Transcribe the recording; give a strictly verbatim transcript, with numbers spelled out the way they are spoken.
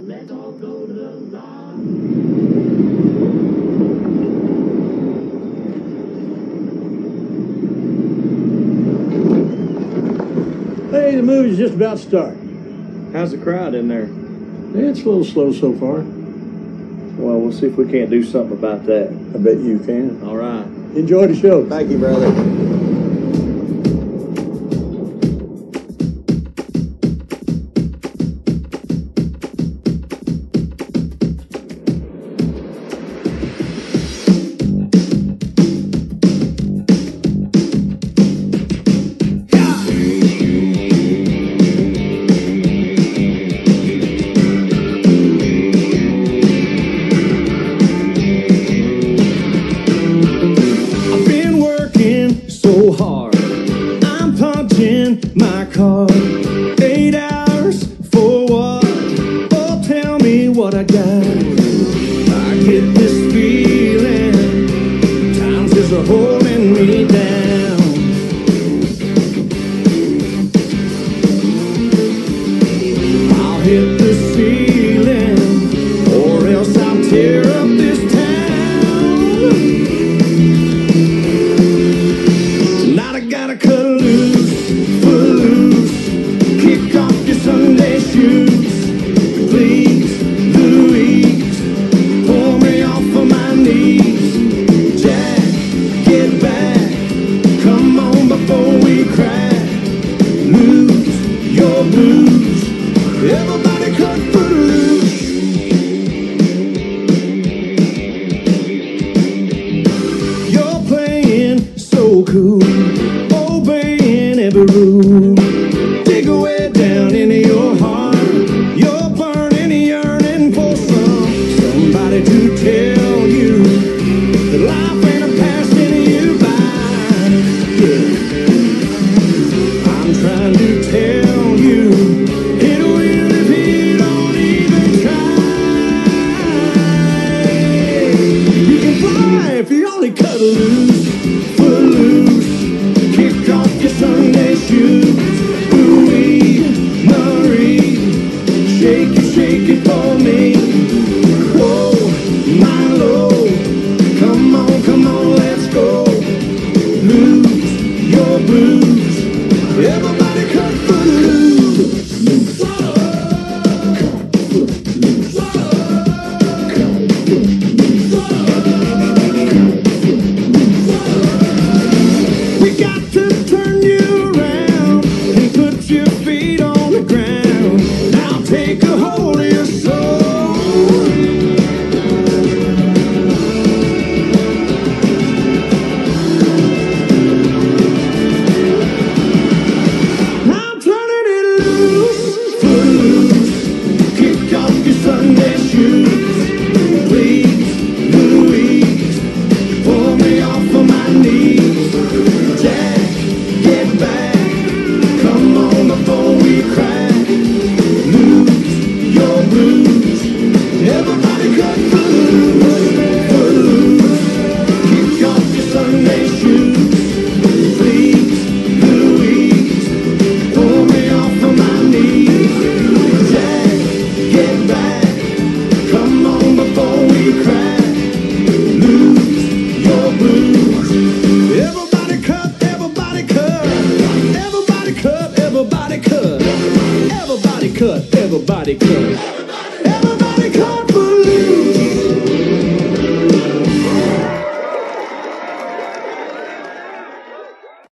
Let's all go to the bar. Hey, the movie's just about to start. How's the crowd in there? It's a little slow so far. Well, we'll see if we can't do something about that. I bet you can. All right. Enjoy the show. Thank you, brother. My car, eight hours for what? Oh, tell me what I got. I get this feeling, times is a holding me down. I'll hit the ceiling, or else I'll tear up this town. Tonight I gotta cut loose. Kick off your Sunday shoes, please, Louise, pull me off of my knees. Jack, get back, come on before we crack. Lose your blues, everybody cut footloose. You're playing so cool, obeying every rule. Dig away down into your heart. You're burning, yearning for some somebody to tell you that life ain't a passing you by. Yeah. I'm trying to tell you it will if you don't even try. You can fly if you only cut loose, foot loose. Kick off your Sunday shoes. Shake it, shake it for me. Oh, my Lord. Come on, come on, let's go. Lose your blues. Everybody cut footloose. We got to turn you around and put your feet on the ground. Now take a hold of your soul. Now I'm turning it loose, footloose. Kick off your Sunday shoes, please, Louise, pull me off of my knees. Jack, get back, come on before we crack. Lose your blues, everybody cut footloose, footloose. Kick off your Sunday shoes, please, Louise, pull me off of my knees. Jack, get back, come on before we crack. Lose your blues, everybody cut, everybody cut, everybody cut, everybody cut, everybody cut, everybody cut.